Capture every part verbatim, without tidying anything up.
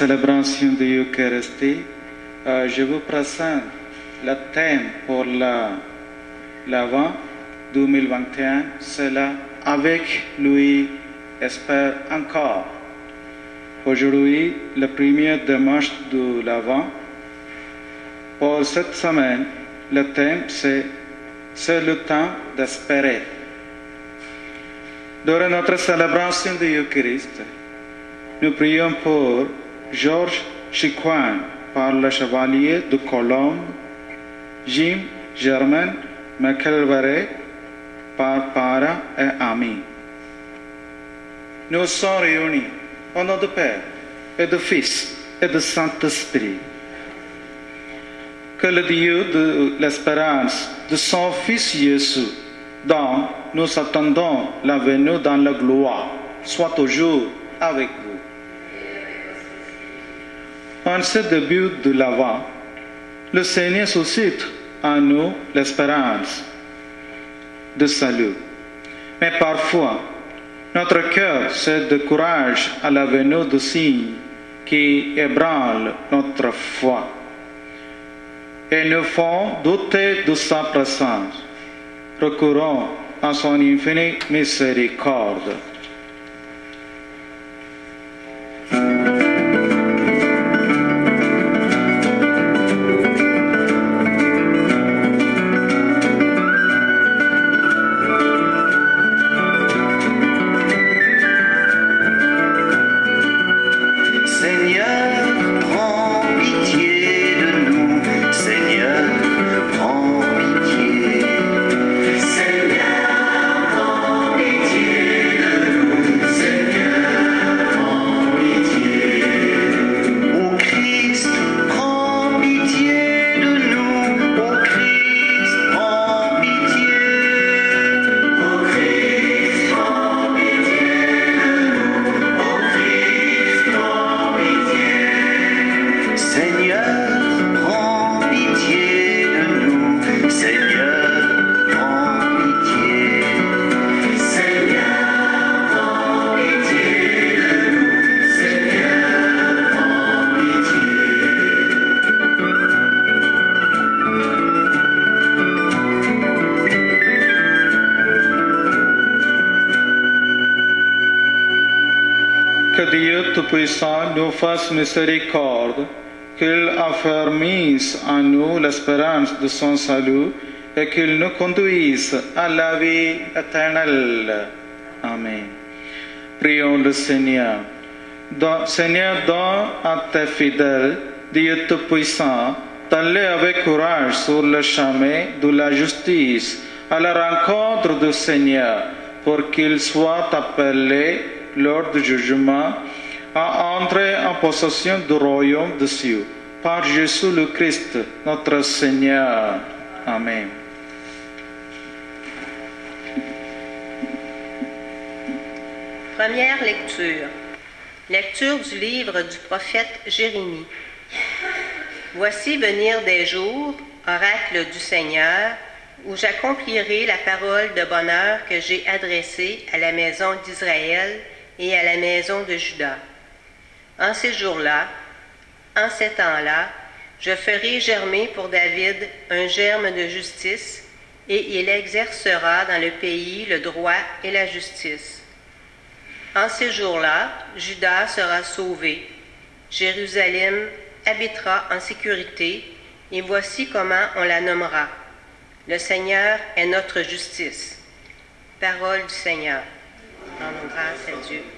célébration de l'Eucharistie, euh, je vous présente le thème pour l'Avent deux mille vingt et un, c'est là, avec lui, espère encore. Aujourd'hui, le premier dimanche de l'Avent. Pour cette semaine, le thème c'est c'est le temps d'espérer. Durant notre célébration de l'Eucharistie, nous prions pour Georges Chicoine, par le chevalier de Colombe, Jim Germain McElvary, par parents et amis. Nous sommes réunis au nom du Père et du Fils et du Saint-Esprit. Que le Dieu de l'espérance de son Fils Jésus, dont nous attendons la venue dans la gloire, soit toujours avec vous. En ce début de l'Avent, le Seigneur suscite en nous l'espérance de salut. Mais parfois, notre cœur se décourage à la venue de signes qui ébranlent notre foi et nous font douter de sa présence. Recourons à son infinie miséricorde. Que Dieu Tout-Puissant nous fasse miséricorde, qu'il affermisse en nous l'espérance de son salut et qu'il nous conduise à la vie éternelle. Amen. Prions le Seigneur. Don, Seigneur, donne à tes fidèles, Dieu Tout-Puissant, d'aller avec courage sur le chemin de la justice, à la rencontre du Seigneur, pour qu'ils soient appelés lors du jugement, à entrer en possession du royaume des cieux. Par Jésus le Christ, notre Seigneur. Amen. Première lecture. Lecture du livre du prophète Jérémie. Voici venir des jours, oracle du Seigneur, où j'accomplirai la parole de bonheur que j'ai adressée à la maison d'Israël et à la maison de Juda. En ces jours-là, en ces temps-là, je ferai germer pour David un germe de justice, et il exercera dans le pays le droit et la justice. En ces jours-là, Juda sera sauvé, Jérusalem habitera en sécurité, et voici comment on la nommera. Le Seigneur est notre justice. Parole du Seigneur. Rendons grâce à Dieu.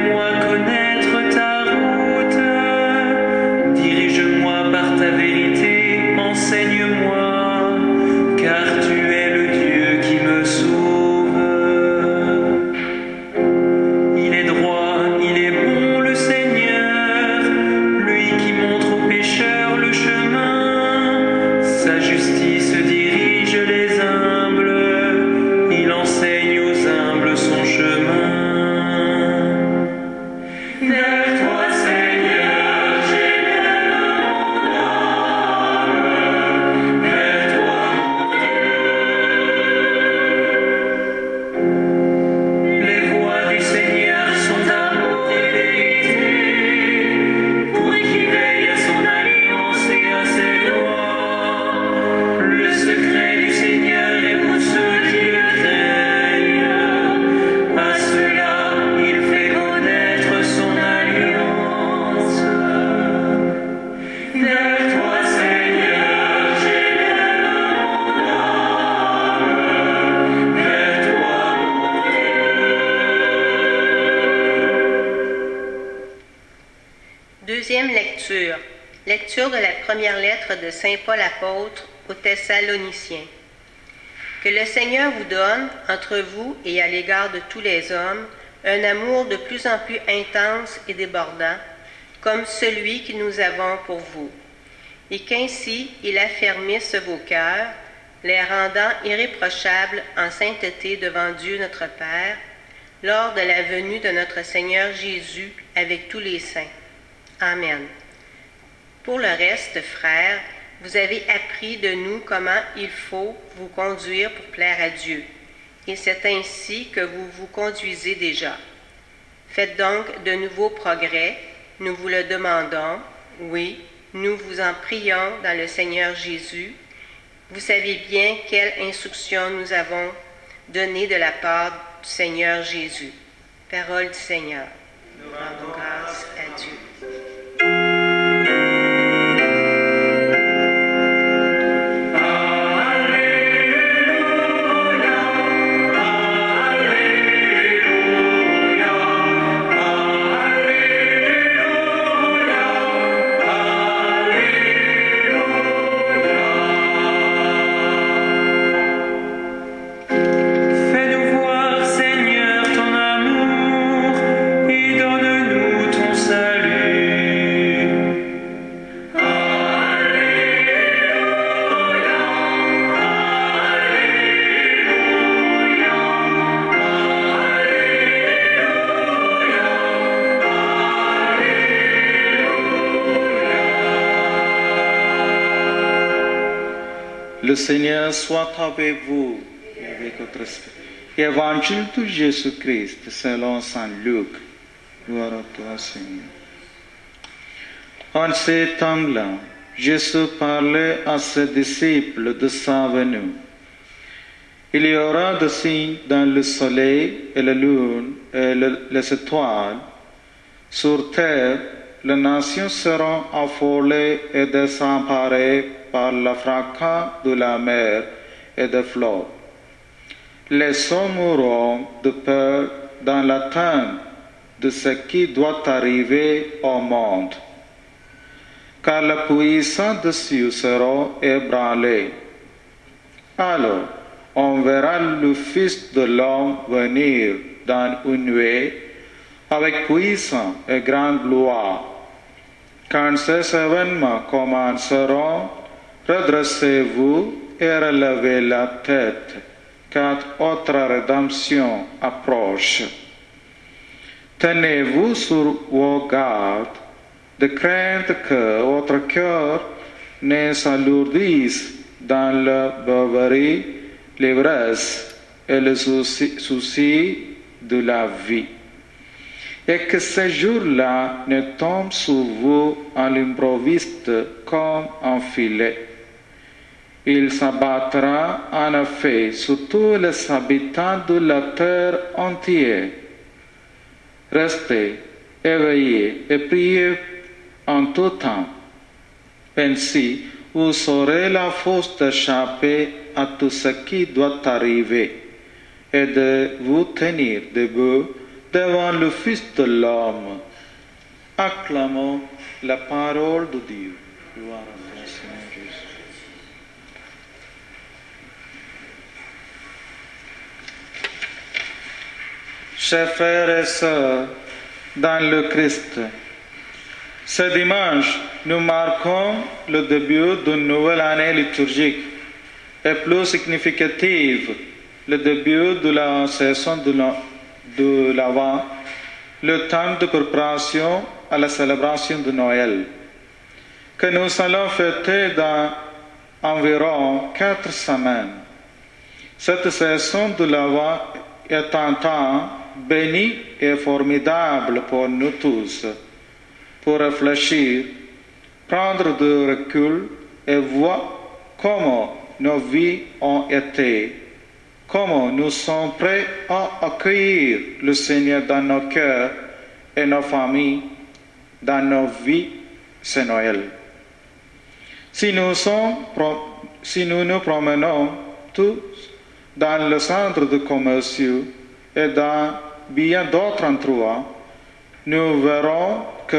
Fais-moi connaître ta route, dirige-moi par ta vérité. Deuxième lecture. Lecture de la première lettre de Saint Paul apôtre aux Thessaloniciens. Que le Seigneur vous donne, entre vous et à l'égard de tous les hommes, un amour de plus en plus intense et débordant, comme celui que nous avons pour vous, et qu'ainsi il affermisse vos cœurs, les rendant irréprochables en sainteté devant Dieu notre Père, lors de la venue de notre Seigneur Jésus avec tous les saints. Amen. Pour le reste, frères, vous avez appris de nous comment il faut vous conduire pour plaire à Dieu, et c'est ainsi que vous vous conduisez déjà. Faites donc de nouveaux progrès, nous vous le demandons, oui, nous vous en prions dans le Seigneur Jésus. Vous savez bien quelle instruction nous avons donnée de la part du Seigneur Jésus. Parole du Seigneur. Nous rendons grâce à Dieu. Le Seigneur soit avec vous et avec votre esprit. Évangile de Jésus-Christ selon saint Luc. Gloire à toi, Seigneur. En ces temps-là, Jésus parlait à ses disciples de sa venue. Il y aura des signes dans le soleil et la lune et le, les étoiles. Sur terre, les nations seront affolées et désemparées par le fracas de la mer et des flots. Les hommes mourront de peur dans l'attente de ce qui doit arriver au monde, car la puissance de Dieu sera ébranlée. Alors, on verra le Fils de l'homme venir dans une nuée avec puissance et grande gloire. Quand ces événements commenceront, redressez-vous et relevez la tête, car votre rédemption approche. Tenez-vous sur vos gardes, de crainte que votre cœur ne s'alourdisse dans la beuverie, l'ivresse et le souci, souci de la vie. Et que ces jours-là ne tombent sur vous à l'improviste comme un filet. Il s'abattra en effet sur tous les habitants de la terre entière. Restez éveillés et priez en tout temps. Ainsi, vous aurez la force d'échapper à tout ce qui doit arriver et de vous tenir debout devant le Fils de l'homme. Acclamons la parole de Dieu. Gloire à toi, Seigneur Jésus. Chers frères et sœurs, dans le Christ, ce dimanche, nous marquons le début d'une nouvelle année liturgique et plus significative, le début de la saison de la de l'Avent, le temps de préparation à la célébration de Noël, que nous allons fêter dans environ quatre semaines. Cette saison de l'Avent est un temps béni et formidable pour nous tous, pour réfléchir, prendre du recul et voir comment nos vies ont été, comment nous sommes prêts à accueillir le Seigneur dans nos cœurs et nos familles, dans nos vies, c'est Noël. Si nous, sommes, si nous nous promenons tous dans le centre de commerce et dans bien d'autres endroits, nous verrons que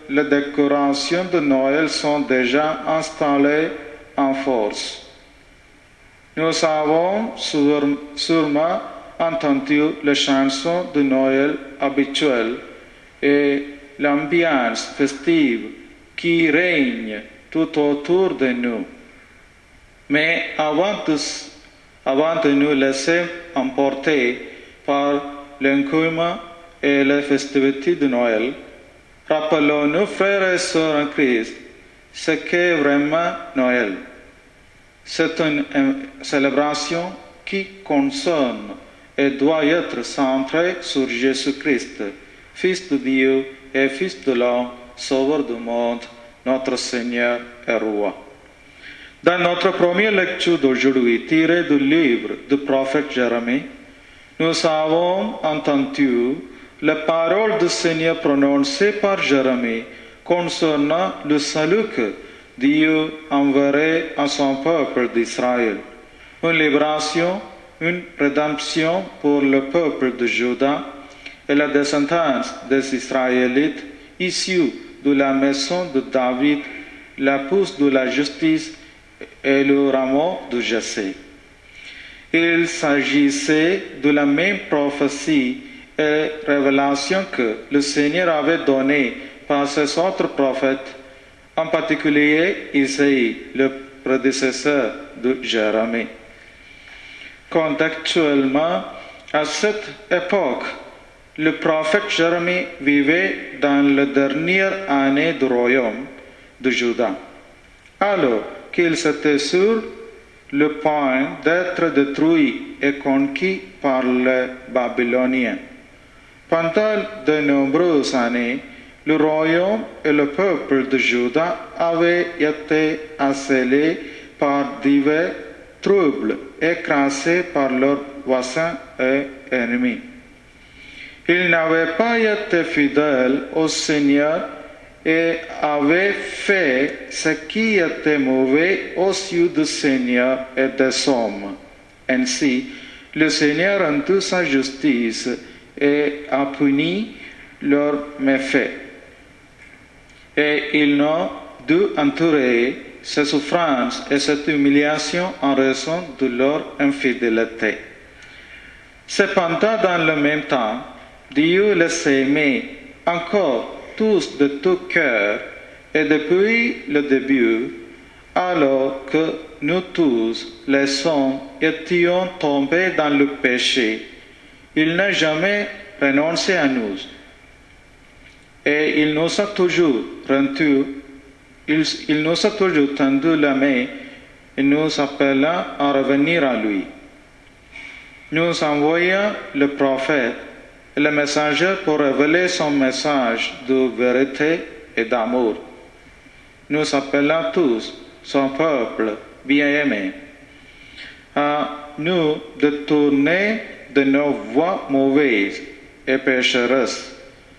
les décorations de Noël sont déjà installées en force. Nous avons sûrement entendu les chansons de Noël habituelles et l'ambiance festive qui règne tout autour de nous. Mais avant de, avant de nous laisser emporter par l'engouement et les festivités de Noël, rappelons-nous, frères et sœurs en Christ, ce qu'est vraiment Noël. C'est une célébration qui concerne et doit être centrée sur Jésus-Christ, Fils de Dieu et Fils de l'homme, Sauveur du monde, notre Seigneur et Roi. Dans notre première lecture d'aujourd'hui, tirée du livre du prophète Jérémie, nous avons entendu les paroles du Seigneur prononcées par Jérémie concernant le salut que Dieu enverrait à son peuple d'Israël. Une libération, une rédemption pour le peuple de Juda et la descendance des Israélites issus de la maison de David, la pousse de la justice et le rameau de Jessé. Il s'agissait de la même prophétie et révélation que le Seigneur avait donnée par ses autres prophètes, en particulier Isaïe, le prédécesseur de Jérémie. Contextuellement, à cette époque, le prophète Jérémie vivait dans la dernière année du royaume de Juda, alors qu'il était sur le point d'être détruit et conquis par les Babyloniens. Pendant de nombreuses années, le royaume et le peuple de Juda avaient été assaillis par divers troubles, écrasés par leurs voisins et ennemis. Ils n'avaient pas été fidèles au Seigneur et avaient fait ce qui était mauvais aux yeux du Seigneur et des hommes. Ainsi, le Seigneur rendu sa justice et a puni leurs méfaits. Et ils n'ont dû endurer ces souffrances et cette humiliation en raison de leur infidélité. Cependant, dans le même temps, Dieu les aimait encore tous de tout cœur, et depuis le début, alors que nous tous, les hommes, étions tombés dans le péché, il n'a jamais renoncé à nous. Et il nous a toujours rendu, il, il nous a toujours tendu la main et nous appelant à revenir à lui. Nous envoyons le prophète et le messager pour révéler son message de vérité et d'amour. Nous appelons tous, son peuple bien-aimé, à nous de tourner de nos voies mauvaises et pécheresses,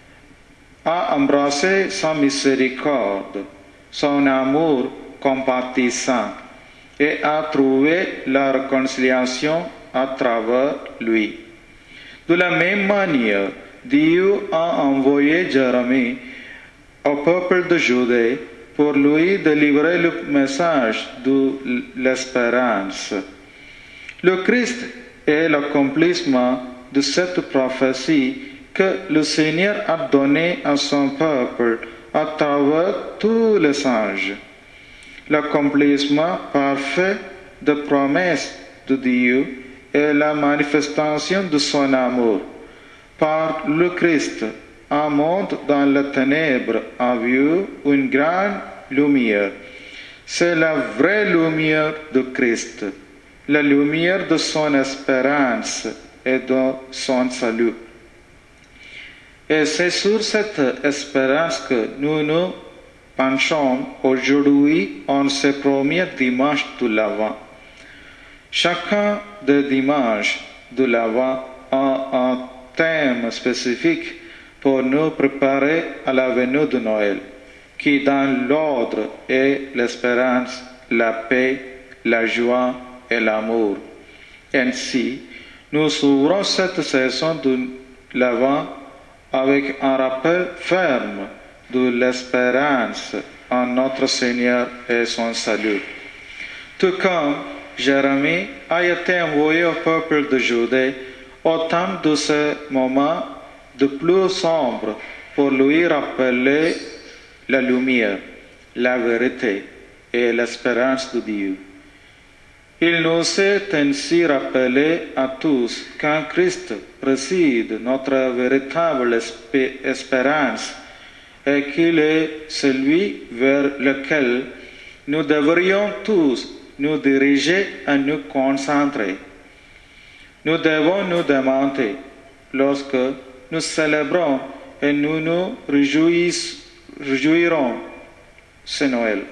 à embrasser sa miséricorde, son amour compatissant et à trouver la réconciliation à travers lui. De la même manière, Dieu a envoyé Jérémie au peuple de Judée pour lui délivrer le message de l'espérance. Le Christ est l'accomplissement de cette prophétie que le Seigneur a donnée à son peuple à travers tous les anges. L'accomplissement parfait de promesses de Dieu et la manifestation de son amour. Par le Christ, un monde dans les ténèbres a vu une grande lumière. C'est la vraie lumière de Christ, la lumière de son espérance et de son salut. Et c'est sur cette espérance que nous nous penchons aujourd'hui en ce premier dimanche de l'Avent. Chacun des dimanches de l'Avent a un thème spécifique pour nous préparer à la venue de Noël, qui dans l'ordre est l'espérance, la paix, la joie et l'amour. Ainsi, nous ouvrons cette saison de l'Avent avec un rappel ferme de l'espérance en notre Seigneur et son salut. Tout comme Jérémie a été envoyé au peuple de Judée au temps de ce moment de plus sombre pour lui rappeler la lumière, la vérité et l'espérance de Dieu. Il nous est ainsi rappelé à tous qu'en Christ réside notre véritable espérance et qu'il est celui vers lequel nous devrions tous nous diriger et nous concentrer. Nous devons nous demander, lorsque nous célébrons et nous nous réjouirons ce Noël,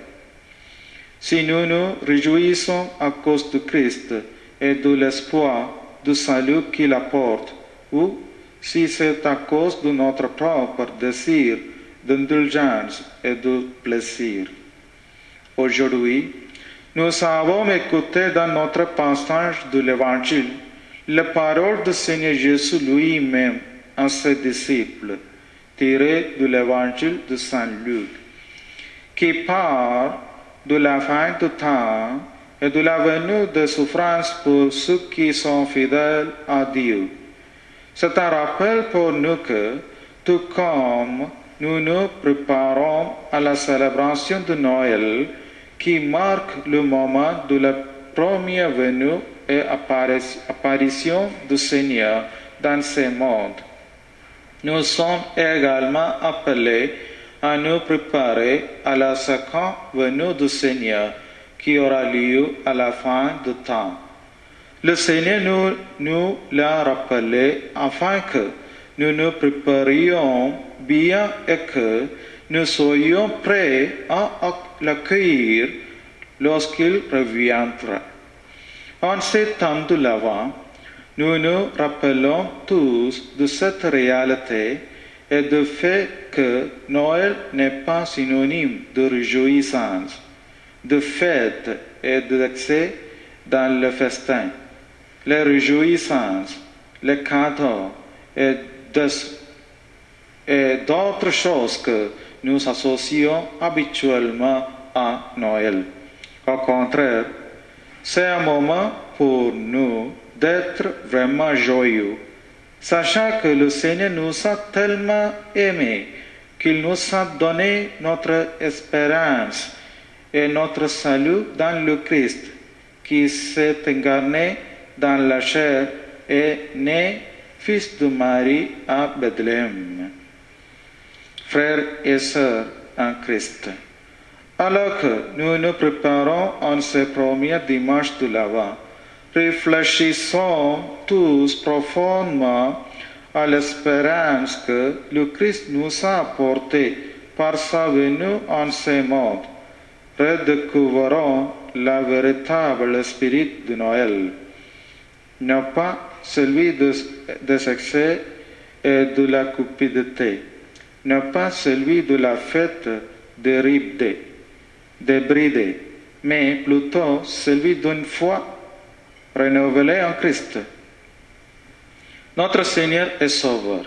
si nous nous réjouissons à cause de Christ et de l'espoir du salut qu'il apporte, ou si c'est à cause de notre propre désir d'indulgence et de plaisir. Aujourd'hui, nous avons écouté dans notre passage de l'Évangile la parole du Seigneur Jésus lui-même à ses disciples, tirée de l'Évangile de Saint Luc, qui parle de la fin du temps et de la venue de souffrance pour ceux qui sont fidèles à Dieu. C'est un rappel pour nous que, tout comme nous nous préparons à la célébration de Noël, qui marque le moment de la première venue et apparition du Seigneur dans ce monde, nous sommes également appelés à nous préparer à la seconde venue du Seigneur qui aura lieu à la fin du temps. Le Seigneur nous, nous l'a rappelé afin que nous nous préparions bien et que nous soyons prêts à l'accueillir lorsqu'il reviendra. En ces temps de l'Avent, nous nous rappelons tous de cette réalité et du fait que Noël n'est pas synonyme de réjouissance, de fête et d'accès dans le festin. Les réjouissances, les cadeaux et d'autres choses que nous associons habituellement à Noël. Au contraire, c'est un moment pour nous d'être vraiment joyeux, sachant que le Seigneur nous a tellement aimés qu'il nous a donné notre espérance et notre salut dans le Christ, qui s'est incarné dans la chair et né fils de Marie à Bethléem. Frères et sœurs en Christ, alors que nous nous préparons en ce premier dimanche de l'Avent, réfléchissons tous profondément à l'espérance que le Christ nous a apportée par sa venue en ce monde. Redécouvrons le véritable esprit de Noël, non pas celui des excès et de la cupidité, non pas celui de la fête débridée, débridée, mais plutôt celui d'une foi renouvelée en Christ. Notre Seigneur est Sauveur.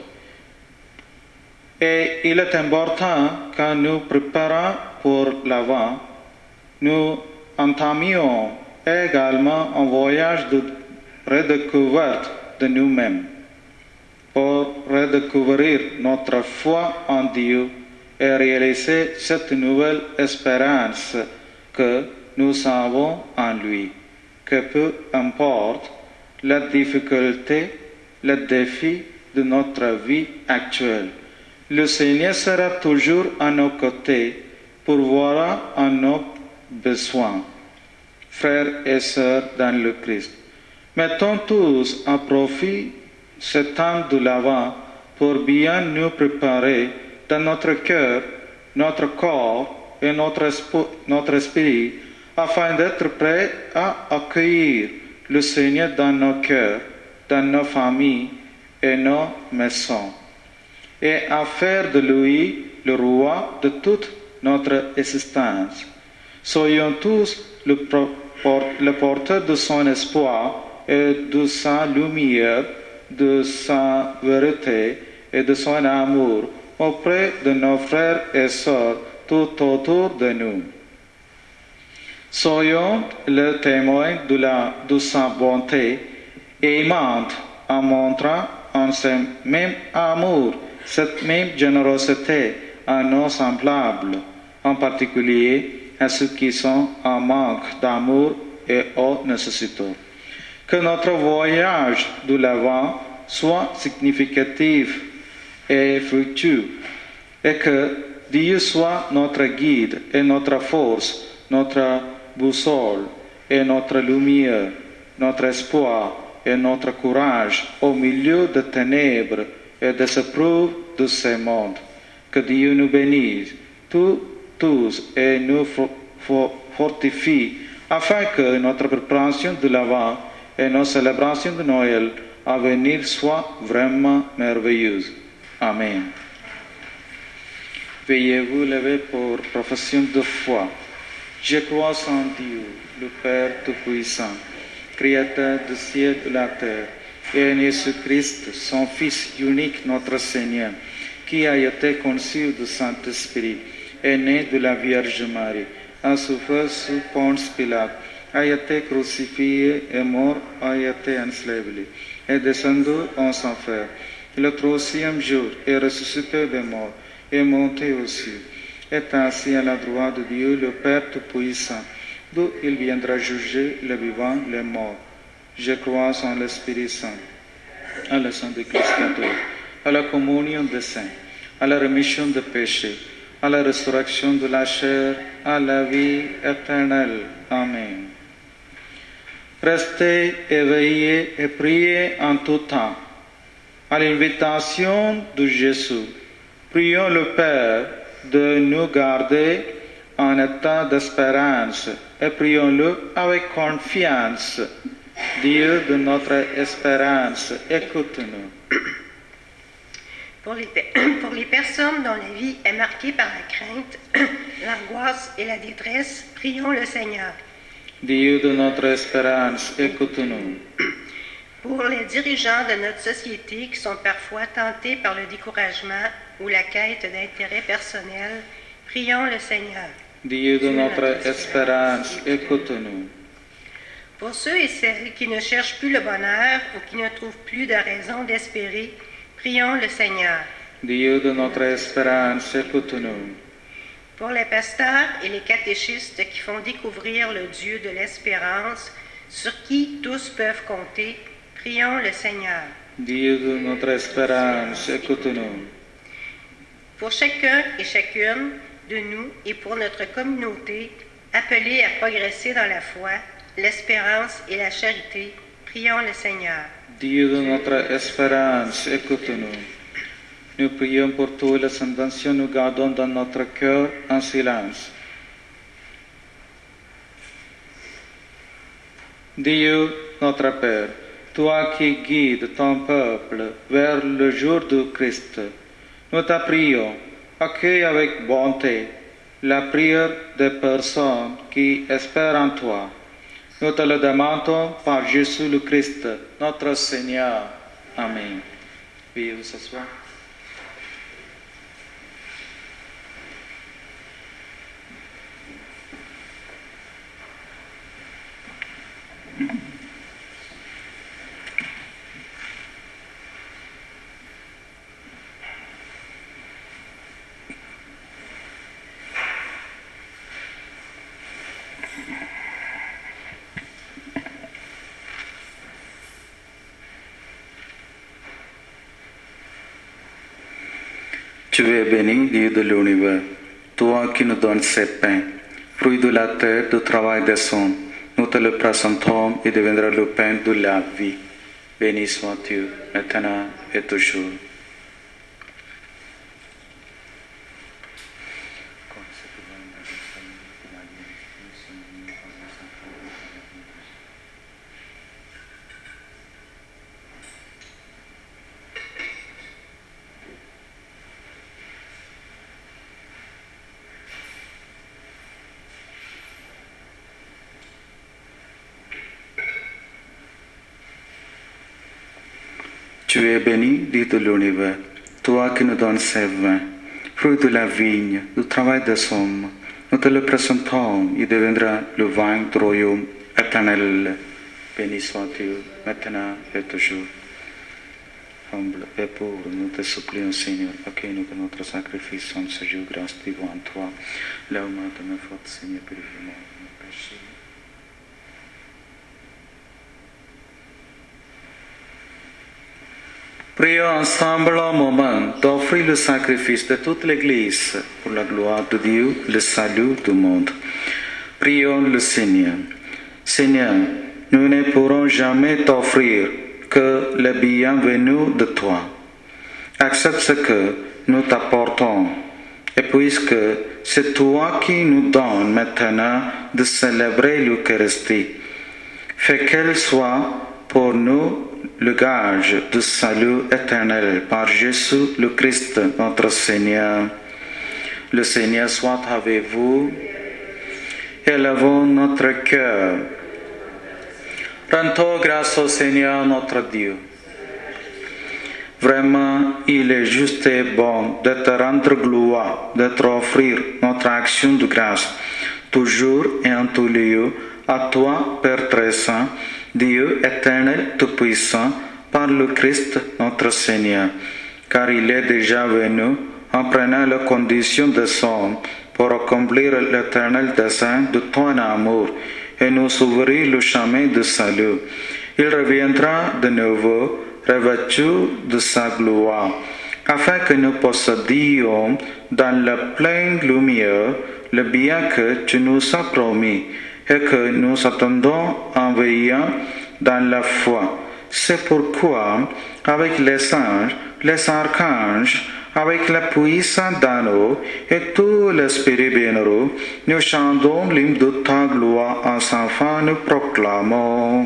Et il est important, quand nous préparons pour l'Avent, nous entamions également un voyage de redécouverte de nous-mêmes pour redécouvrir notre foi en Dieu et réaliser cette nouvelle espérance que nous avons en lui. Que peu importe la difficulté, le défi de notre vie actuelle, le Seigneur sera toujours à nos côtés pour voir à nos besoins. Frères et sœurs dans le Christ, mettons tous à profit ce temps de l'Avent pour bien nous préparer dans notre cœur, notre corps et notre, notre esprit afin d'être prêts à accueillir le Seigneur dans nos cœurs, dans nos familles et nos maisons, et à faire de lui le roi de toute notre existence. Soyons tous le, le porteur de son espoir et de sa lumière, de sa vérité et de son amour auprès de nos frères et sœurs tout autour de nous. Soyons le témoin de, la, de sa bonté aimante en montrant en ce même amour, cette même générosité à nos semblables, en particulier à ceux qui sont en manque d'amour et aux nécessiteux. Que notre voyage de l'avant soit significatif et fructueux, et que Dieu soit notre guide et notre force, notre boussole et notre lumière, notre espoir et notre courage au milieu des ténèbres et des épreuves de ce monde. Que Dieu nous bénisse tous, tous et nous fortifie, afin que notre préparation de l'Avent et nos célébrations de Noël à venir soient vraiment merveilleuses. Amen. Veuillez vous lever pour profession de foi. Je crois en Dieu, le Père Tout-Puissant, Créateur du ciel et de la terre, et en Jésus-Christ, son Fils unique, notre Seigneur, qui a été conçu du Saint-Esprit, est né de la Vierge Marie, a souffert sous Ponce Pilate, a été crucifié et mort, a été enseveli, est descendu en enfer. Le troisième jour est ressuscité des morts, est monté aux cieux, est assis à la droite de Dieu, le Père Tout-Puissant, d'où il viendra juger les vivants, les morts. Je crois en l'Esprit Saint, à la sanctification, à la communion des saints, à la rémission des péchés, à la résurrection de la chair, à la vie éternelle. Amen. Restez éveillés et priez en tout temps. À l'invitation de Jésus, prions le Père de nous garder en état d'espérance et prions-le avec confiance. Dieu de notre espérance, écoute-nous. Pour les, pour les personnes dont la vie est marquée par la crainte, l'angoisse et la détresse, prions le Seigneur. Dieu de notre espérance, écoute-nous. Pour les dirigeants de notre société qui sont parfois tentés par le découragement ou la quête d'intérêt personnel, prions le Seigneur. Dieu de notre espérance, écoute-nous. Pour ceux et celles qui ne cherchent plus le bonheur ou qui ne trouvent plus de raison d'espérer, prions le Seigneur. Dieu de notre espérance, écoute-nous. Pour les pasteurs et les catéchistes qui font découvrir le Dieu de l'espérance, sur qui tous peuvent compter, prions le Seigneur. Dieu de notre espérance, écoute-nous. Pour chacun et chacune de nous et pour notre communauté, appelés à progresser dans la foi, l'espérance et la charité, prions le Seigneur. Dieu de notre espérance, écoute-nous. Nous prions pour toutes les intentions, nous gardons dans notre cœur en silence. Dieu, notre Père, toi qui guides ton peuple vers le jour du Christ, nous te prions, accueille avec bonté la prière des personnes qui espèrent en toi. Nous te le demandons par Jésus le Christ, notre Seigneur. Amen. Veuillez vous asseoir. Tu es béni, Dieu de l'univers, toi qui nous donnes ces pains, fruit de la terre, du travail des hommes. Nous te le présentons et deviendra le pain de la vie. Béni sois-tu, maintenant et toujours. Tu es béni, Dieu de l'univers, toi qui nous donnes ces vins, fruit de la vigne, du travail des hommes. Nous te le présentons, il deviendra le vin du royaume éternel. Béni sois-tu, maintenant et toujours. Humble et pauvre, nous te supplions, Seigneur, accueille-nous que notre sacrifice en ce jour grâce devant toi. Lève-moi de mes fautes, Seigneur, purifie-moi de mes péchés. Prions ensemble un moment d'offrir le sacrifice de toute l'Église pour la gloire de Dieu, le salut du monde. Prions le Seigneur. Seigneur, nous ne pourrons jamais t'offrir que le bienvenu de toi. Accepte ce que nous t'apportons. Et puisque c'est toi qui nous donnes maintenant de célébrer l'Eucharistie, fais qu'elle soit pour nous le gage du salut éternel par Jésus le Christ, notre Seigneur. Le Seigneur soit avec vous. Élevons notre cœur. Rendons grâce au Seigneur notre Dieu. Vraiment, il est juste et bon de te rendre gloire, de te offrir notre action de grâce, toujours et en tout lieu, à toi, Père très saint, Dieu éternel tout-puissant, par le Christ notre Seigneur, car il est déjà venu en prenant la condition de son pour accomplir l'éternel dessein de ton amour et nous ouvrir le chemin du salut. Il reviendra de nouveau, revêtu de sa gloire, afin que nous possédions dans la pleine lumière le bien que tu nous as promis et que nous attendons en veillant dans la foi. C'est pourquoi, avec les anges, les archanges, avec la puissance d'anneau et tout l'Esprit bienheureux, nous chantons l'hymne de ta gloire en s'enfant, nous proclamons.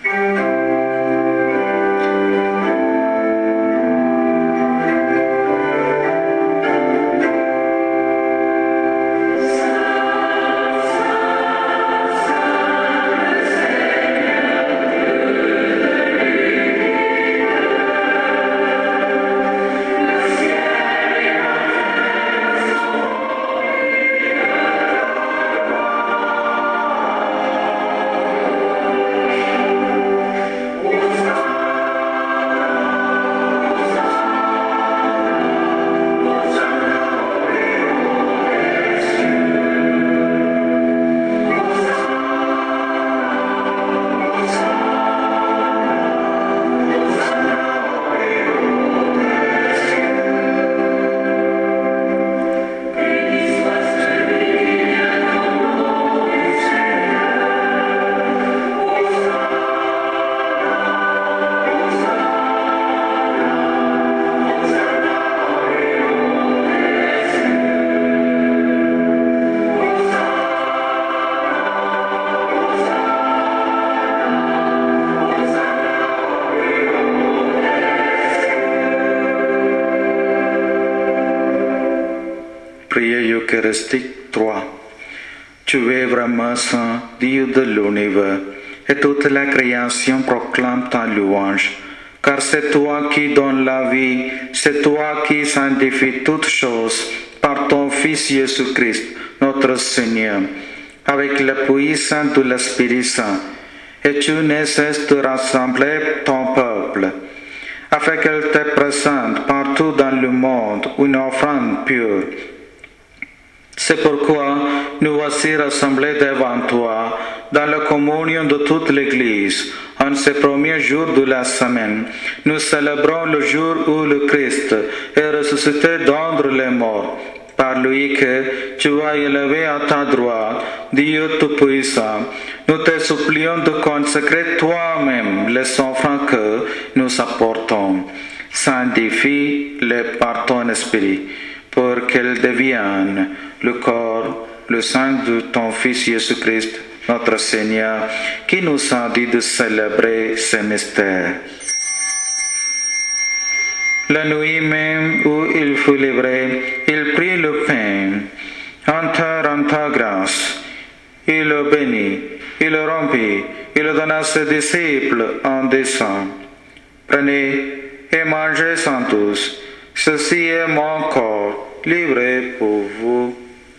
Prière eucharistique trois. Tu es vraiment saint, Dieu de l'univers, et toute la création proclame ta louange. Car c'est toi qui donnes la vie, c'est toi qui sanctifies toutes choses par ton Fils Jésus-Christ, notre Seigneur, avec la puissance de l'Esprit Saint. Et tu ne cesses de rassembler ton peuple, afin qu'elle te présente partout dans le monde une offrande pure. C'est pourquoi nous voici rassemblés devant toi dans la communion de toute l'Église. En ces premiers jours de la semaine, nous célébrons le jour où le Christ est ressuscité d'entre les morts. Par lui que tu as élevé à ta droite, Dieu Tout-Puissant, nous te supplions de consacrer toi-même les offrandes que nous apportons. Sanctifie-les par ton Esprit, pour qu'elles deviennent le corps, le sang de ton Fils Jésus-Christ, notre Seigneur, qui nous a dit de célébrer ces mystères. La nuit même où il fut livré, il prit le pain, en te rendant grâce. Il le bénit, il le rompit, il le donna à ses disciples en disant: Prenez et mangez-en tous. Ceci est mon corps, livré pour vous.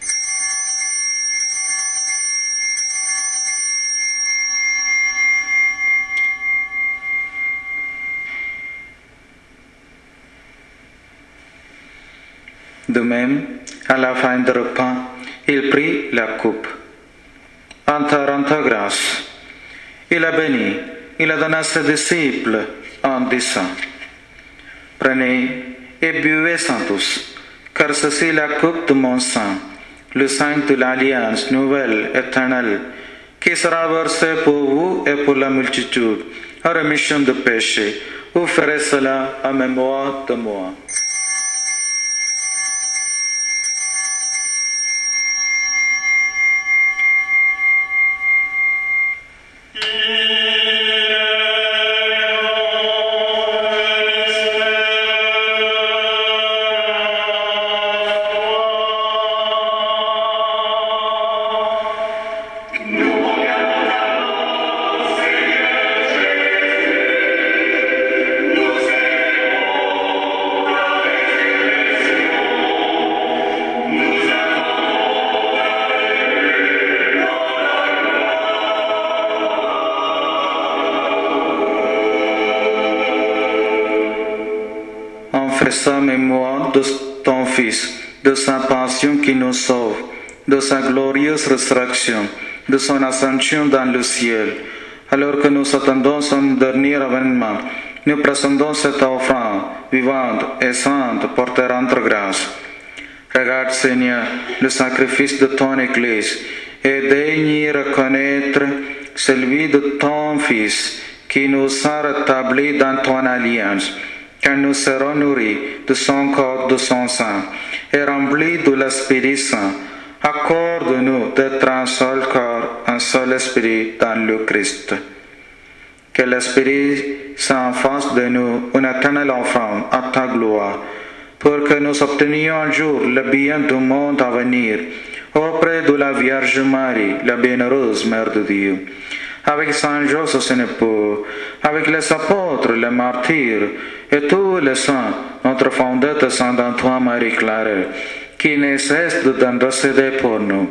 De même, à la fin du repas, il prit la coupe. En te rendant grâce, il a béni, il a donné à ses disciples en disant, prenez et buvez-en tous, car ceci est la coupe de mon sang, le sang de l'alliance nouvelle, éternelle, qui sera versé pour vous et pour la multitude, en rémission de péché. Vous ferez cela en mémoire de moi. Sa mémoire de ton Fils, de sa passion qui nous sauve, de sa glorieuse résurrection, de son ascension dans le ciel. Alors que nous attendons son dernier avènement, nous présentons cette offrande vivante et sainte pour te rendre grâce. Regarde, Seigneur, le sacrifice de ton Église et daigne reconnaître celui de ton Fils qui nous a rétablis dans ton alliance. Quand nous serons nourris de son corps, de son sang, et remplis de l'Esprit Saint, accorde-nous d'être un seul corps, un seul esprit dans le Christ. Que l'Esprit Saint fasse de nous une éternelle offrande à ta gloire, pour que nous obtenions un jour le bien du monde à venir, auprès de la Vierge Marie, la bienheureuse Mère de Dieu. Avec Saint Joseph son époux, avec les apôtres, les martyrs, et tous les saints, notre fondateur Saint Antoine Marie Claret, qui ne cesse de d'intercéder pour nous.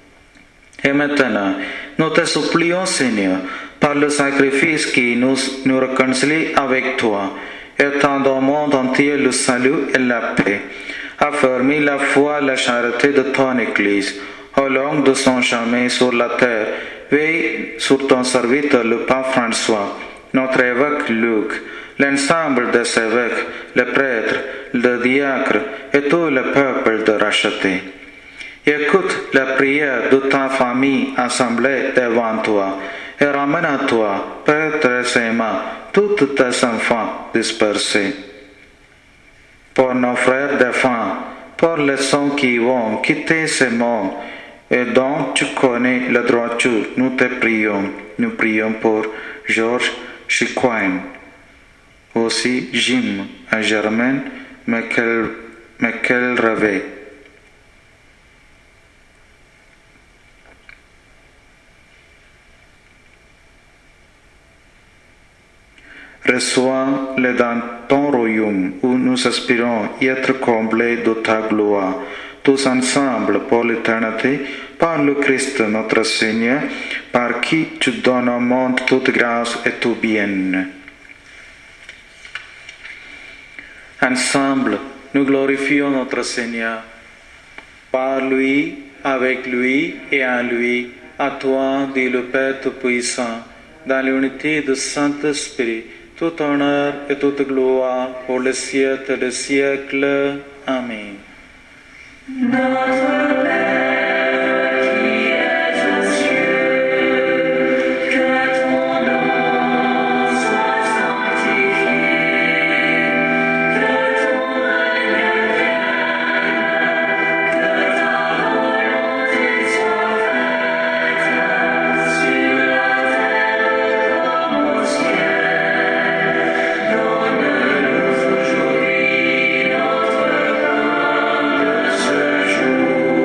Et maintenant, nous te supplions, Seigneur, par le sacrifice qui nous, nous réconcilie avec toi, étends au monde entier le salut et la paix. Affermis la foi et la charité de ton Église, au long de son chemin sur la terre. Veille sur ton serviteur, le pape François, notre évêque Luc, l'ensemble des évêques, les prêtres, les diacres et tout le peuple de racheter. Écoute la prière de ta famille assemblée devant toi et ramène à toi, Père très aimant, tous tes enfants dispersés. Pour nos frères défunts, pour les saints qui vont quitter ce monde, et dont tu connais la droiture, nous te prions. Nous prions pour Georges Chicoine, aussi Jim, et Germaine McElravey. Reçois-les dans ton royaume où nous aspirons y être comblés de ta gloire, tous ensemble pour l'éternité, par le Christ notre Seigneur, par qui tu donnes au monde toute grâce et tout bien. Ensemble, nous glorifions notre Seigneur. Par lui, avec lui et en lui, à toi, dit le Père Tout-Puissant, dans l'unité du Saint-Esprit, tout honneur et toute gloire pour les siècles des siècles. Amen. Notre Père qui es aux cieux, que ton nom soit sanctifié, que ton règne vienne, que ta volonté soit faite sur la terre comme au ciel. Donne-nous aujourd'hui notre pain de ce jour.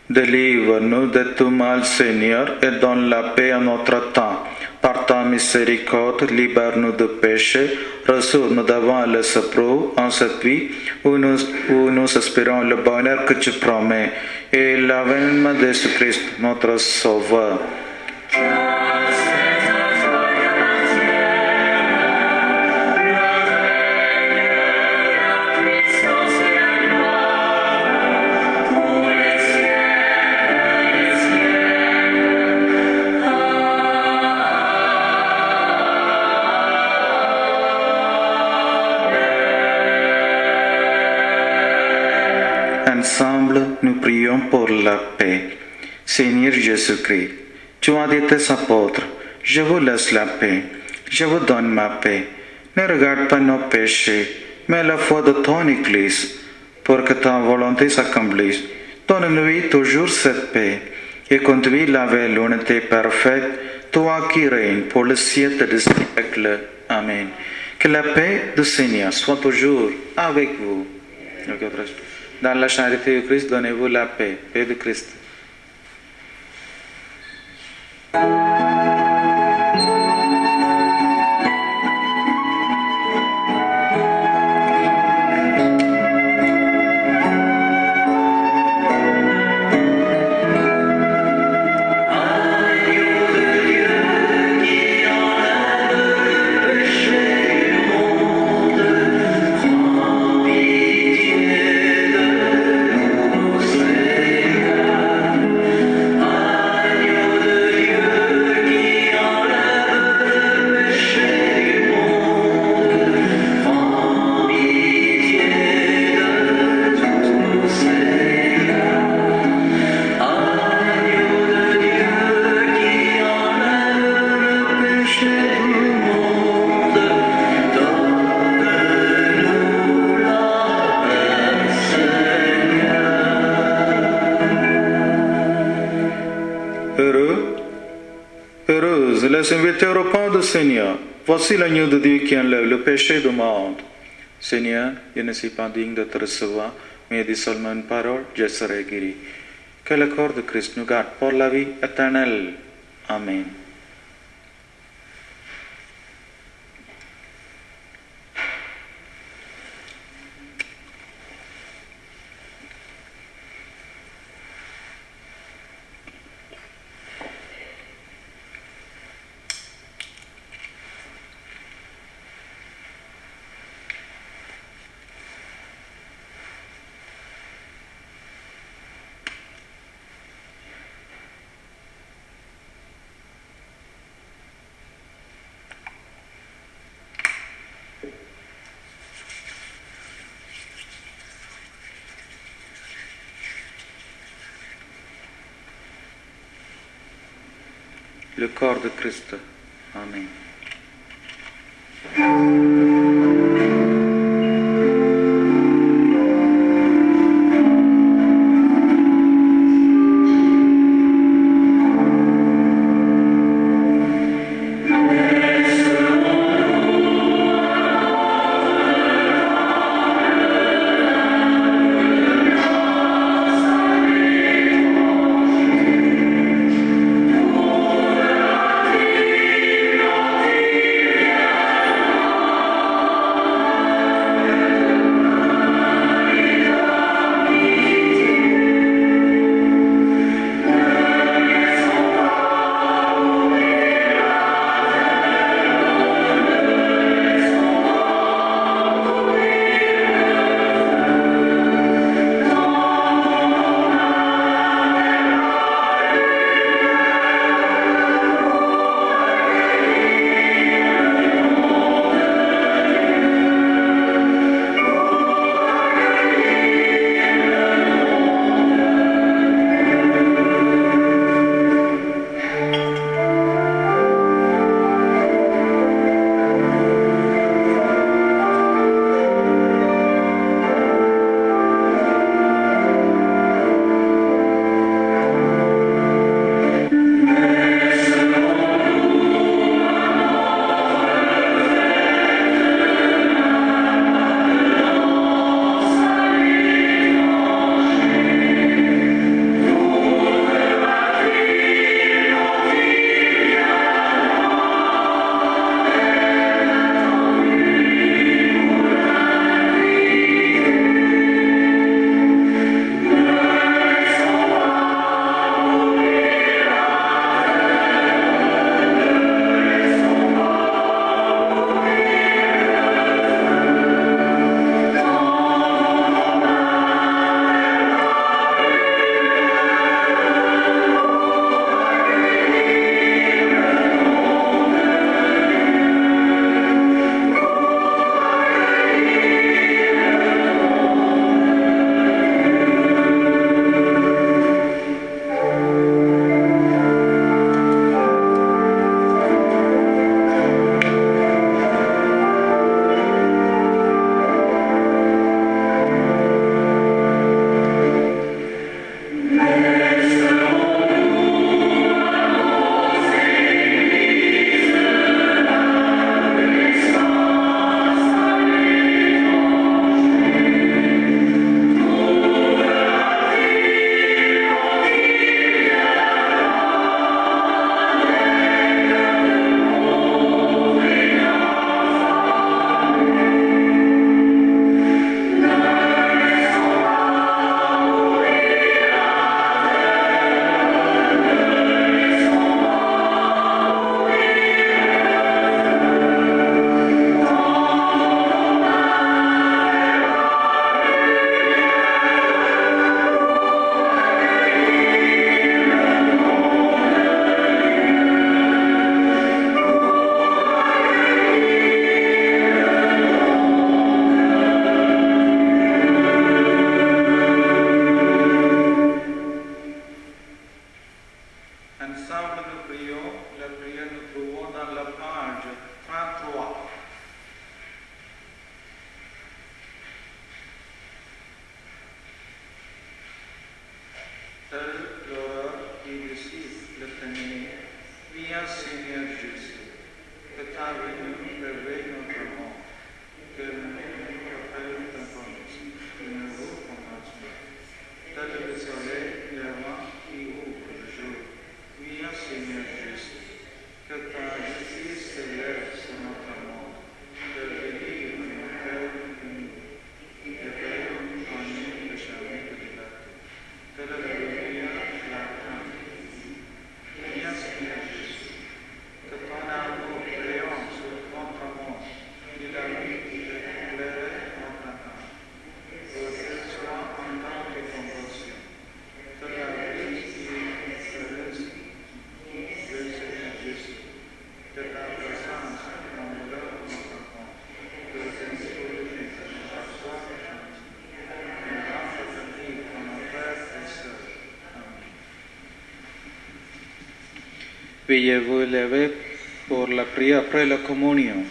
Délivre-nous de tout mal, Seigneur, et donne la paix à notre temps. Par ta miséricorde, libère-nous de péché, ressors-nous devant le secours en cette vie où nous, où nous espérons le bonheur que tu promets et l'avènement de Jésus-Christ, notre Sauveur. Ensemble, nous prions pour la paix. Seigneur Jésus-Christ, tu as dit tes apôtres, je vous laisse la paix, je vous donne ma paix. Ne regarde pas nos péchés, mais la foi de ton Église, pour que ta volonté s'accomplisse. Donne-lui toujours cette paix et conduis-la vers l'unité parfaite, toi qui règnes pour le siècle des siècles. Amen. Que la paix du Seigneur soit toujours avec vous. Dans la charité du Christ, donnez-vous la paix. Paix de Christ. Les invités au repas du Seigneur. Voici l'agneau de Dieu qui enlève le péché du monde. Seigneur, je ne suis pas digne de te recevoir, mais dis seulement une parole, je serai guéri. Que le corps de Christ nous garde pour la vie éternelle. Amen. Le corps de Christ. Amen. Amen. Viens Seigneur Jésus, que ta venue réveille notre monde, que nous nous rappelle ta promesse, de nouveau commencement, tel le soleil levant qui ouvre le jour. Viens Seigneur Jésus, que ta justice s'élève sur notre monde, que délivre nos cœurs unis, éveille en nous le chemin de liberté, que le lumière la crainte. Viens Seigneur Jésus, que ton amour brillant sur notre monde, illumine et éclaire notre âme, pour qu'elle soit en temps de conversion, que la vie qui intéresse le Seigneur Jésus, que ta présence enveloppe notre monde, que le Saint-Esprit notre foi chante, et rende famille pour nos frères et sœurs. Amen. Veuillez vous lever pour la prière après la communion.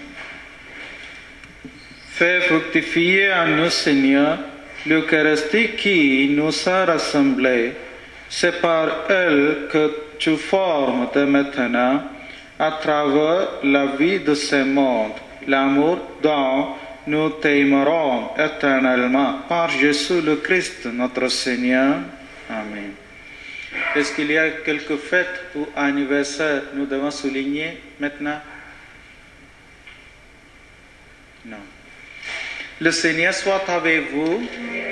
Fais fructifier en nous, Seigneur, l'Eucharistie qui nous a rassemblés. C'est par elle que tu formes dès maintenant, à travers la vie de ce monde, l'amour dont nous t'aimerons éternellement. Par Jésus le Christ, notre Seigneur. Amen. Est-ce qu'il y a quelques fêtes ou anniversaires que nous devons souligner maintenant? Non. Le Seigneur soit avec vous.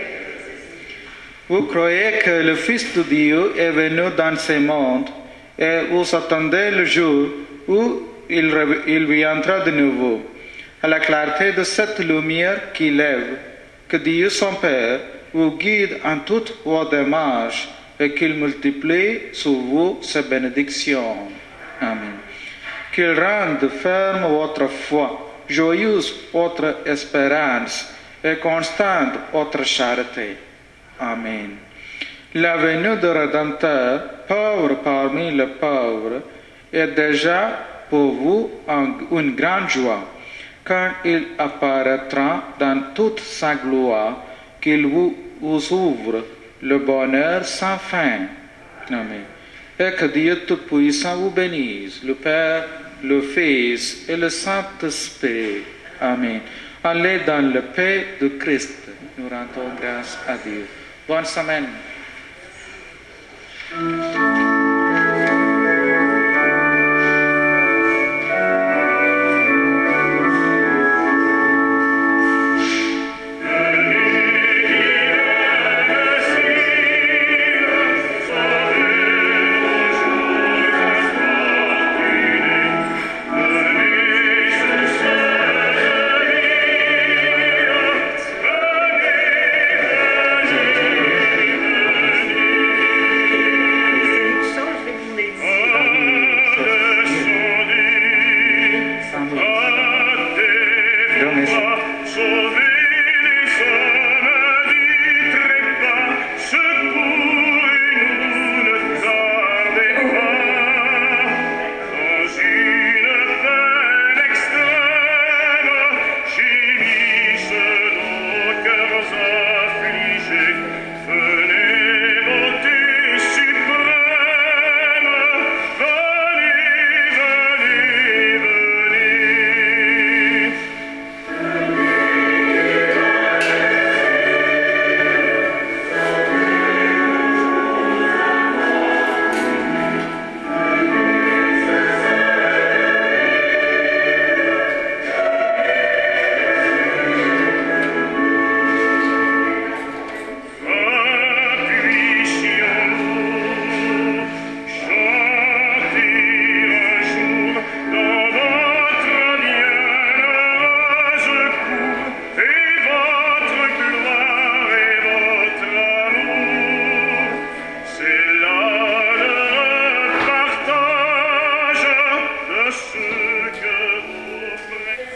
Vous croyez que le Fils de Dieu est venu dans ce monde et vous attendez le jour où il, il viendra de nouveau. À la clarté de cette lumière qui lève, que Dieu son Père vous guide en toutes vos démarches et qu'il multiplie sur vous ses bénédictions. Amen. Qu'il rende ferme votre foi, joyeuse votre espérance et constante votre charité. Amen. La venue du Rédempteur, pauvre parmi les pauvres, est déjà pour vous une grande joie, quand il apparaîtra dans toute sa gloire, qu'il vous, vous ouvre le bonheur sans fin. Amen. Et que Dieu Tout-Puissant vous bénisse, le Père, le Fils et le Saint-Esprit. Amen. Allez dans la paix de Christ. Nous rendons grâce à Dieu. Bonne semaine.